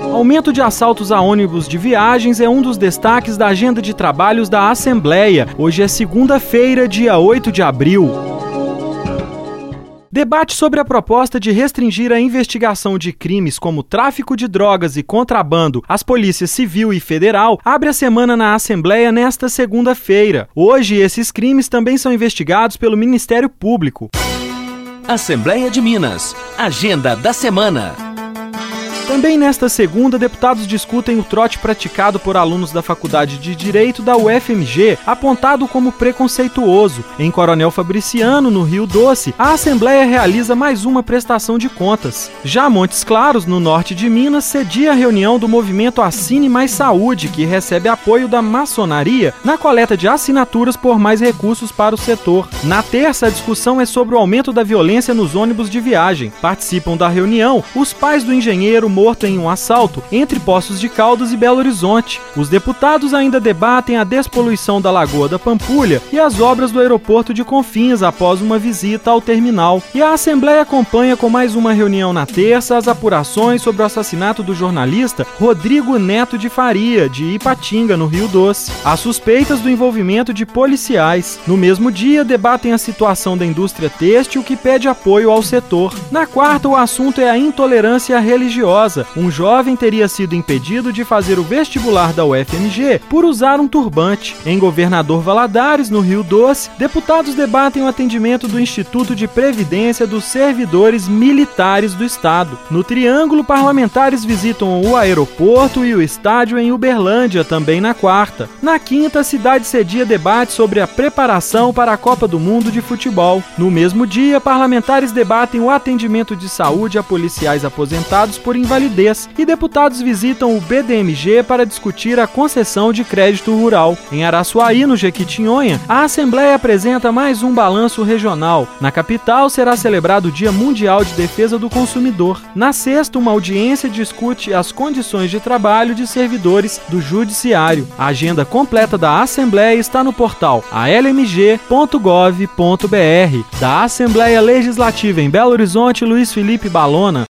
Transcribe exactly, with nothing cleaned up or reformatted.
Aumento de assaltos a ônibus de viagens é um dos destaques da agenda de trabalhos da Assembleia. Hoje é segunda-feira, dia oito de abril. Debate sobre a proposta de restringir a investigação de crimes como tráfico de drogas e contrabando às polícias civil e federal abre a semana na Assembleia nesta segunda-feira. Hoje, esses crimes também são investigados pelo Ministério Público. Assembleia de Minas. Agenda da semana. Também nesta segunda, deputados discutem o trote praticado por alunos da Faculdade de Direito da U F M G, apontado como preconceituoso. Em Coronel Fabriciano, no Rio Doce, a Assembleia realiza mais uma prestação de contas. Já Montes Claros, no norte de Minas, cedia a reunião do movimento Assine Mais Saúde, que recebe apoio da maçonaria na coleta de assinaturas por mais recursos para o setor. Na terça, a discussão é sobre o aumento da violência nos ônibus de viagem. Participam da reunião os pais do engenheiro morto em um assalto entre Poços de Caldas e Belo Horizonte. Os deputados ainda debatem a despoluição da Lagoa da Pampulha e as obras do aeroporto de Confins após uma visita ao terminal. E a Assembleia acompanha com mais uma reunião na terça as apurações sobre o assassinato do jornalista Rodrigo Neto de Faria, de Ipatinga, no Rio Doce. Há suspeitas do envolvimento de policiais. No mesmo dia, debatem a situação da indústria têxtil, que pede apoio ao setor. Na quarta, o assunto é a intolerância religiosa. Um jovem teria sido impedido de fazer o vestibular da U F M G por usar um turbante. Em Governador Valadares, no Rio Doce, deputados debatem o atendimento do Instituto de Previdência dos Servidores Militares do Estado. No Triângulo, parlamentares visitam o aeroporto e o estádio em Uberlândia, também na quarta. Na quinta, a cidade cedia debate sobre a preparação para a Copa do Mundo de Futebol. No mesmo dia, parlamentares debatem o atendimento de saúde a policiais aposentados por invalidez e deputados visitam o B D M G para discutir a concessão de crédito rural. Em Araçuaí, no Jequitinhonha, a Assembleia apresenta mais um balanço regional. Na capital, será celebrado o Dia Mundial de Defesa do Consumidor. Na sexta, uma audiência discute as condições de trabalho de servidores do Judiciário. A agenda completa da Assembleia está no portal a l m g ponto gov ponto b r. Da Assembleia Legislativa em Belo Horizonte, Luiz Felipe Balona.